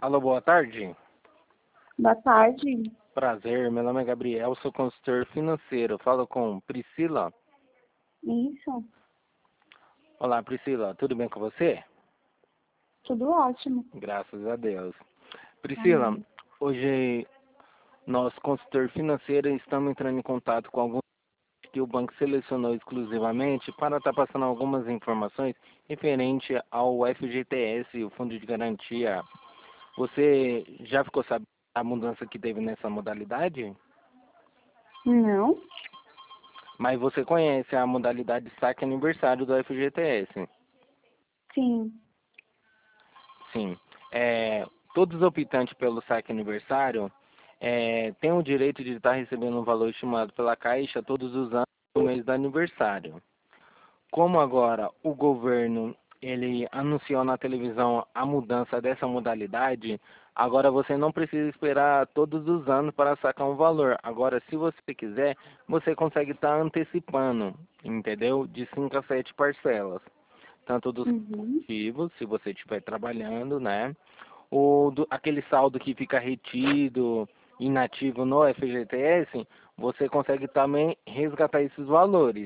Alô, boa tarde. Boa tarde. Prazer, meu nome é Gabriel, sou consultor financeiro. Falo com Priscila. Isso, Olá, Priscila, tudo bem com você? tudo ótimo. Graças a Deus. Priscila, Amém. hoje nós, consultor financeiro, estamos entrando em contato com alguns que o banco selecionou exclusivamente para estar passando algumas informações referente ao FGTS, o Fundo de Garantia. Você já ficou sabendo da mudança que teve nessa modalidade? Não? Mas você conhece a modalidade saque aniversário do FGTS? Sim. Sim. Todos os optantes pelo saque aniversário têm o direito de estar recebendo um valor estimado pela Caixa todos os anos no mês do aniversário. Como agora o governo ele anunciou na televisão a mudança dessa modalidade, agora você não precisa esperar todos os anos para sacar um valor. Agora, se você quiser, você consegue estar antecipando, entendeu? De 5 a 7 parcelas. Tanto dos Uhum. ativos, se você estiver trabalhando, né? Aquele saldo que fica retido, inativo no FGTS, você consegue também resgatar esses valores.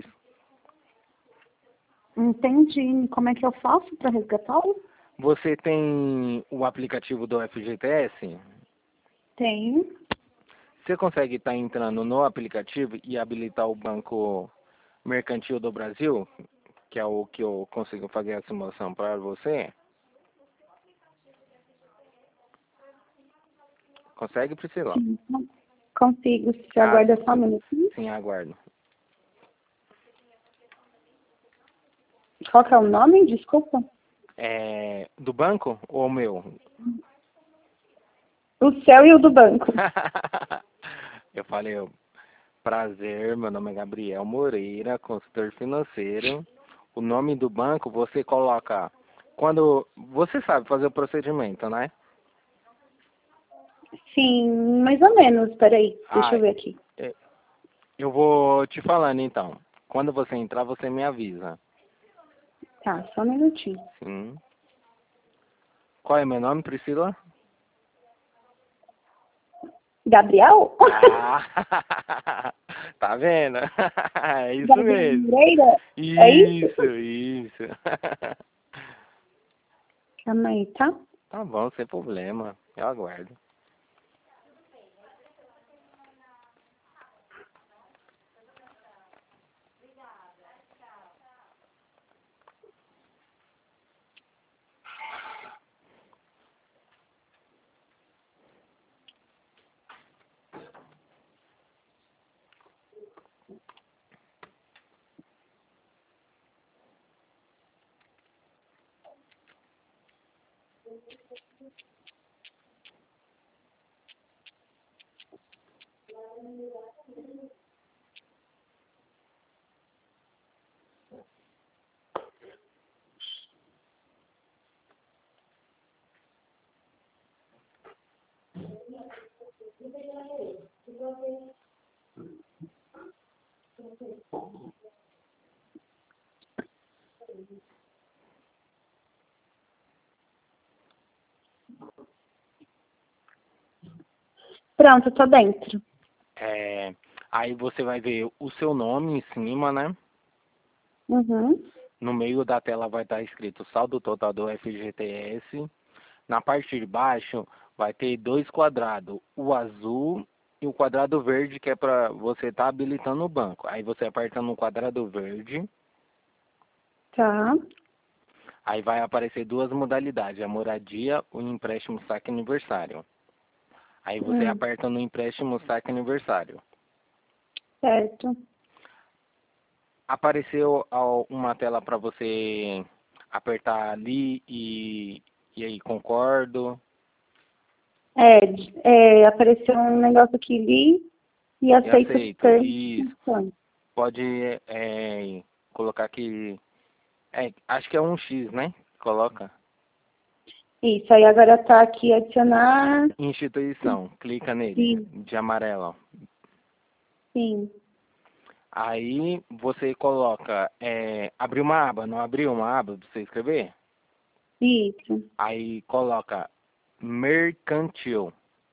Entendi. Como é que eu faço para resgatá-lo? Você tem o aplicativo do FGTS? Tenho. Você consegue estar entrando no aplicativo e habilitar o Banco Mercantil do Brasil, que é o que eu consigo fazer a simulação para você? Consegue, Priscila? Sim. Consigo. Você Ah, aguarda só um minutinho? sim, aguardo. Qual que é o nome? Desculpa. Do banco ou o meu? O seu e o do banco. Eu falei, prazer, meu nome é Gabriel Moreira, consultor financeiro. O nome do banco você coloca quando você sabe fazer o procedimento, né? Sim, mais ou menos. Peraí, deixa Ah, eu ver aqui. é, eu vou te falando então. Quando você entrar, você me avisa. Tá, só um minutinho. Sim. Qual é meu nome, Priscila? Gabriel? Ah, tá vendo? É isso Gabriel mesmo. Moreira? É isso? Isso. Calma aí, tá? Tá bom, sem problema. Eu aguardo. Pronto, tô dentro. Aí você vai ver o seu nome em cima, né? Uhum. No meio da tela vai estar escrito saldo total do FGTS. Na parte de baixo vai ter dois quadrados, o azul e o quadrado verde, que é para você estar habilitando o banco. Aí você aperta no quadrado verde, Tá. aí vai aparecer duas modalidades, a moradia ou empréstimo saque aniversário. Aí você Hum, aperta no empréstimo saque aniversário. certo. Apareceu uma tela para você apertar ali e aí concordo Apareceu um negócio aqui, li e e aceito aceito. termos e Isso. condições. Pode colocar aqui. Acho que é um X, né? Coloca. Isso, aí agora tá aqui adicionar. Instituição. Clica nele, Sim, de amarelo. sim. Aí você coloca. Abrir uma aba, não abriu uma aba para você escrever? Isso. Aí coloca. mercantil.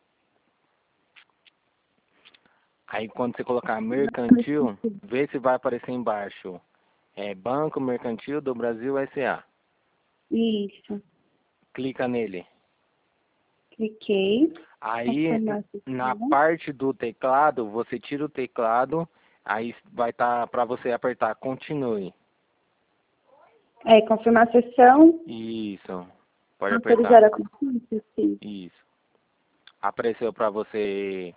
Aí quando você colocar mercantil, vê se vai aparecer embaixo. Banco Mercantil do Brasil S.A. Isso. Clica nele. Cliquei. Aí Confirmar na sessão. parte do teclado, você tira o teclado, aí vai estar para você apertar continue. Confirmar a sessão. Isso. Pode Autorizar apertar. a consulta, sim. Isso. Apareceu para você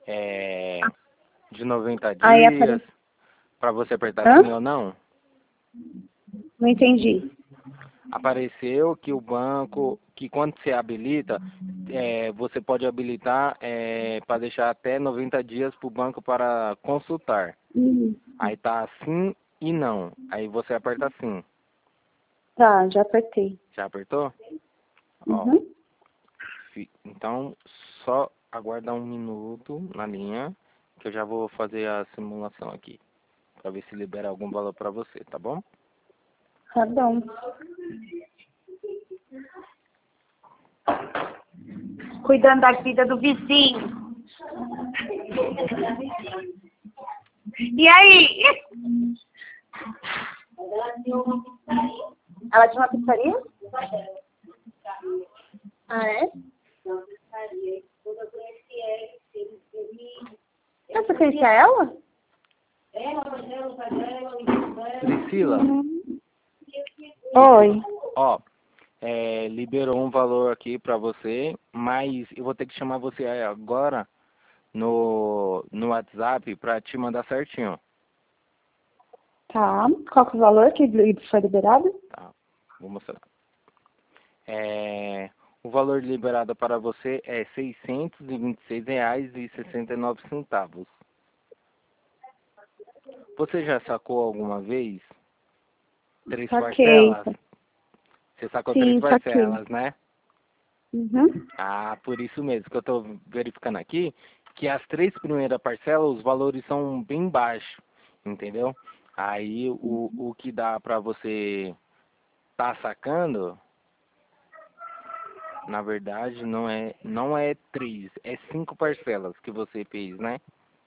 de 90 Aí dias, aparece. para você apertar Hã? sim ou não. Não entendi. Apareceu que o banco, que quando você habilita, você pode habilitar para deixar até 90 dias para o banco para consultar. Aí tá sim e não. Aí você aperta sim. Tá, já apertei. Já apertou? Ó, Uhum. então, só aguarda um minuto na linha, que eu já vou fazer a simulação aqui, para ver se libera algum valor para você, tá bom? Tá bom. Cuidando da vida do vizinho. E aí? Ela tinha uma pizzaria? Ah, é? Você conhecia ela? Priscila, Oi. ó, liberou um valor aqui para você, mas eu vou ter que chamar você agora no WhatsApp para te mandar certinho. Tá. Qual que é o valor que foi liberado? Tá, vou mostrar. O valor liberado para você é R$ 626,69. Você já sacou alguma vez 3 Saquei. parcelas? Você sacou 3 Sim, saquei. parcelas, né? Uhum. Ah, por isso mesmo que eu estou verificando aqui, que as 3 primeiras parcelas, os valores são bem baixos, entendeu? Aí o que dá para você tá sacando, na verdade, não é 3, é 5 parcelas que você fez, né?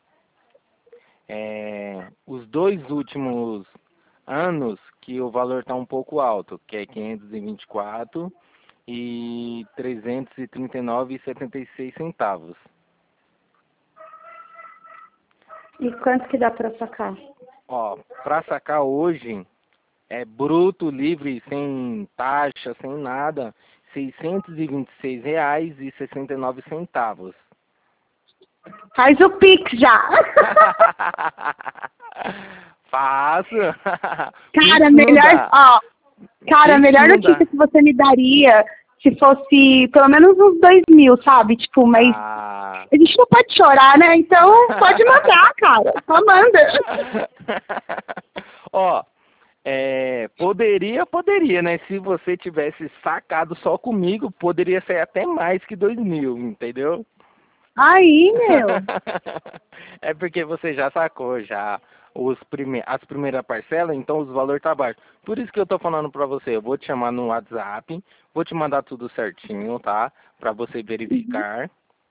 Os 2 últimos anos que o valor está um pouco alto, que é 524 e 339,76 centavos. E quanto que dá pra sacar? Ó, para sacar hoje, é bruto, livre, sem taxa, sem nada, R$ 626,69. Faz o Pix já. Faço. Cara, Pix não melhor, dá. ó, cara, a Pix melhor não dá. notícia que você me daria se fosse pelo menos uns 2.000, sabe? Tipo, mas Ah. a gente não pode chorar, né? Então pode mandar, cara. Só manda. Ó, poderia, né? Se você tivesse sacado só comigo, poderia ser até mais que 2.000, entendeu? Aí, meu. É porque você já sacou já as primeiras parcelas, então os valores tá baixo. Por isso que eu tô falando pra você, eu vou te chamar no WhatsApp, vou te mandar tudo certinho, tá? Pra você verificar.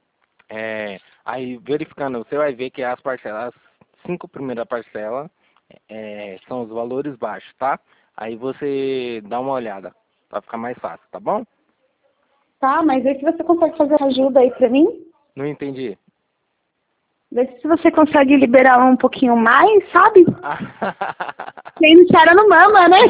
Aí verificando, você vai ver que as parcelas, as 5 primeiras parcelas, são os valores baixos, tá? Aí você dá uma olhada, pra ficar mais fácil, tá bom? Tá, mas vê se você consegue fazer ajuda aí pra mim. Não entendi. Vê se você consegue liberar um pouquinho mais, sabe? Quem não chora não mama, né?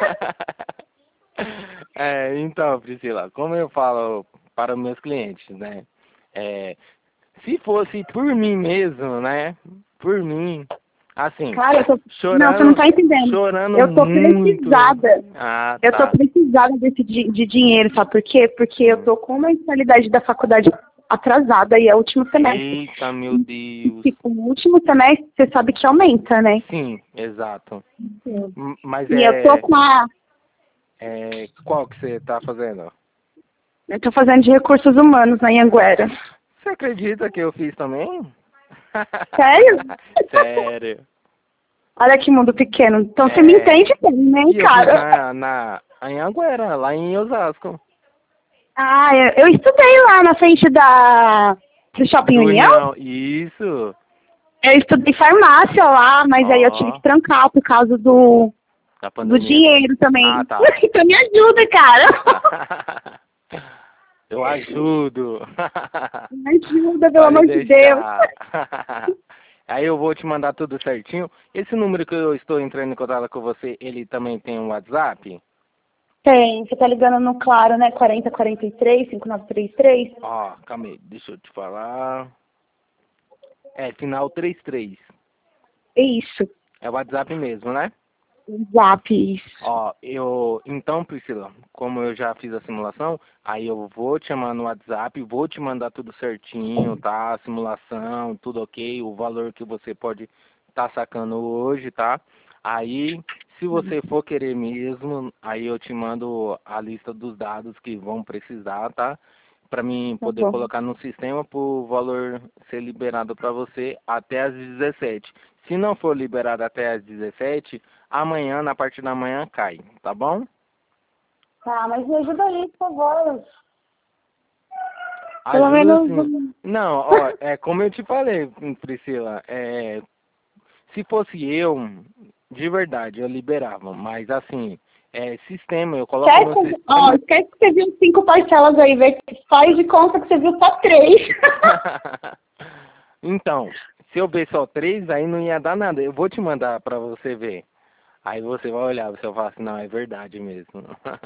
Então, Priscila, como eu falo para os meus clientes, né? Se fosse por mim mesmo, né? Por mim, assim, Cara, não, você não tá entendendo. chorando Eu tô muito. precisada. Ah, Eu tô tá. precisada de dinheiro, sabe por quê? Porque eu Sim. tô com uma mensalidade da faculdade atrasada e é o último semestre. Eita, meu Deus. Tipo, o último semestre, você sabe que aumenta, né? Sim, exato. Mas E eu tô com a... qual que você tá fazendo? Eu tô fazendo de recursos humanos na Anhanguera. Você acredita que eu fiz também? Sério? Sério. Olha que mundo pequeno. Então você me entende bem, né, E eu fiz cara? em Anhanguera, lá em Osasco. Ah, eu estudei lá na frente do Shopping União. Isso. Eu estudei farmácia lá, mas aí eu tive Ó, que trancar por causa do da do pandemia. dinheiro também. Ah, tá. Então me ajuda, cara. Eu ajudo. Me ajuda, pelo Pode amor de Deus. deixar. Aí eu vou te mandar tudo certinho. Esse número que eu estou entrando em contato com você, ele também tem um WhatsApp? Tem, você tá ligando no Claro, né? 4043, 5933. Ó, calma aí, deixa eu te falar. É, final 33. É isso. É o WhatsApp mesmo, né? Zap, isso. Ó, então, Priscila, como eu já fiz a simulação, aí eu vou te chamar no WhatsApp, vou te mandar tudo certinho, tá? A simulação, tudo ok, o valor que você pode estar sacando hoje, tá? Aí, se você for querer mesmo, aí eu te mando a lista dos dados que vão precisar, tá? Para mim Tá poder bom. colocar no sistema para o valor ser liberado para você até às 17. Se não for liberado até às 17, amanhã, na parte da manhã, cai, tá bom? Tá, mas me ajuda aí, por favor. Pelo Ajuda sim. menos. Não, ó, é como eu te falei, Priscila, se fosse eu, de verdade, eu liberava, mas assim, sistema, eu coloco no Esquece, ó, sistema. esquece que você viu 5 parcelas aí, vê, faz de conta que você viu só 3. Então, se eu ver só 3, aí não ia dar nada. Eu vou te mandar pra você ver. Aí você vai olhar, você vai falar assim, não, é verdade mesmo.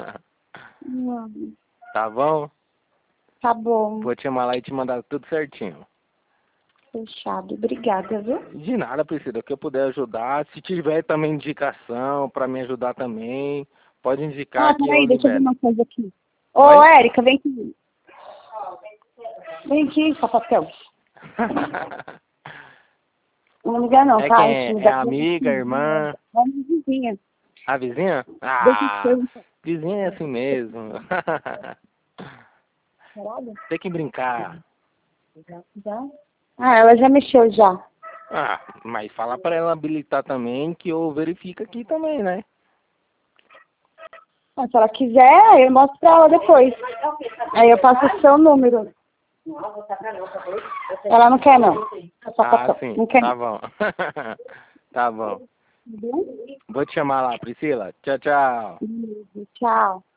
Tá bom? Tá bom, Vou te chamar lá e te mandar tudo certinho. fechado. Obrigada, viu? De nada, Priscila, o que eu puder ajudar. Se tiver também indicação pra me ajudar também, pode indicar Ah, que eu peraí, deixa eu ver libero. uma coisa aqui. Ô, Oi? Érica, vem aqui. Vem aqui, papel. Não me liga não, É tá? quem Isso é? me É dá amiga, irmã? é minha vizinha. A vizinha? Deixa eu te Ah, perguntar. vizinha é assim mesmo. Caralho? Tem que brincar. Já? Ah, ela já mexeu já. Ah, mas fala pra ela habilitar também, que eu verifico aqui também, né? Ah, se ela quiser, eu mostro pra ela depois. Aí eu passo o seu número. Ela não quer, não. É só Ah, papel. sim, Não quer, tá não. bom. Tá bom. Entendeu? Vou te chamar lá, Priscila. Tchau, tchau. Tchau.